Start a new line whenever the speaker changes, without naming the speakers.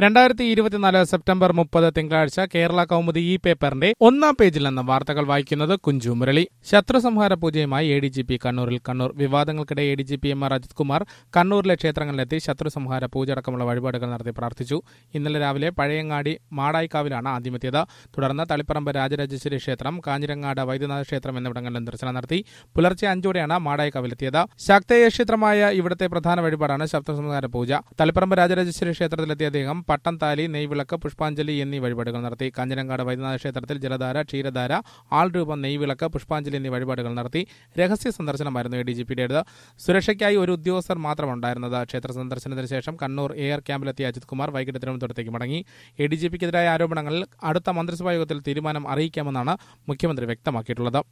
2024 September 30 തിങ്കളാഴ്ച കേരള കൗമുദി ഈ പേപ്പറിന്റെ ഒന്നാം പേജിൽ നിന്ന് വാർത്തകൾ വായിക്കുന്നത് കുഞ്ചു മുരളി. ശത്രുസംഹാര പൂജയുമായി ADGP കണ്ണൂരിൽ. കണ്ണൂർ വിവാദങ്ങൾക്കിടെ ADGP MR അജിത് കുമാർ കണ്ണൂരിലെ ക്ഷേത്രങ്ങളിലെത്തി ശത്രുസംഹാര പൂജ അടക്കമുള്ള വഴിപാടുകൾ നടത്തി പ്രാർത്ഥിച്ചു. ഇന്നലെ രാവിലെ പഴയങ്ങാടി മാടായിക്കാവിലാണ് ആദ്യമെത്തിയത്. തുടർന്ന് തളിപ്പറമ്പ് രാജരാജേശ്വരി ക്ഷേത്രം, കാഞ്ഞിരങ്ങാട് വൈദ്യനാഥ ക്ഷേത്രം എന്നിവിടങ്ങളിലും ദർശനം നടത്തി. പുലർച്ചെ 5 മാടായിക്കാവിലെത്തിയത്. ശാക്തേയ ക്ഷേത്രമായ ഇവിടുത്തെ പ്രധാന വഴിപാടാണ് ശത്രുസംഹാര പൂജ. തളിപ്പറമ്പ് രാജരാജേശ്വരി ക്ഷേത്രത്തിലെത്തിയ അദ്ദേഹം പട്ടം താലി, നെയ്വിളക്ക്, പുഷ്പാഞ്ജലി എന്നീ വഴിപാടുകൾ നടത്തി. കാഞ്ഞിരങ്ങാട് വൈദ്യനാഥ ക്ഷേത്രത്തിൽ ജലധാര, ക്ഷീരധാര, ആൾരൂപം, നെയ്വിളക്ക്, പുഷ്പാഞ്ജലി എന്നീ വഴിപാടുകൾ നടത്തി. രഹസ്യ സന്ദർശനമായിരുന്നു ADGPയുടേത്. സുരക്ഷയ്ക്കായി ഒരു ഉദ്യോഗസ്ഥർ മാത്രമുണ്ടായിരുന്നത്. ക്ഷേത്ര സന്ദർശനത്തിന് ശേഷം കണ്ണൂർ എയർ ക്യാമ്പിലെത്തിയ അജിത് കുമാർ വൈകിട്ട് തിരുവനന്തപുരത്തേക്ക് മടങ്ങി. ADGPക്കെതിരായ ആരോപണങ്ങളിൽ അടുത്ത മന്ത്രിസഭാ യോഗത്തിൽ തീരുമാനം അറിയിക്കാമെന്നാണ് മുഖ്യമന്ത്രി വ്യക്തമാക്കിയിട്ടുള്ളത്.